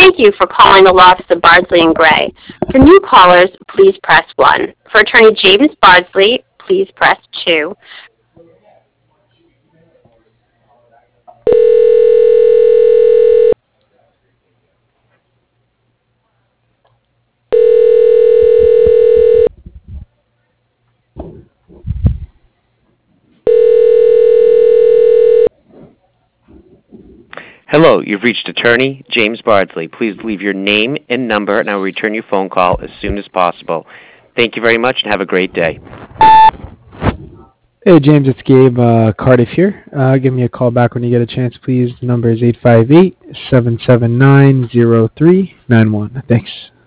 Thank you for calling the law office of Bardsley and Gray. For new callers, please press 1. For Attorney James Bardsley, please press 2. Hello, you've reached Attorney James Bardsley. Please leave your name and number, and I will return your phone call as soon as possible. Thank you very much, and have a great day. Hey, James, it's Gabe Cardiff here. Give me a call back when you get a chance, please. The number is 858-779-0391. Thanks.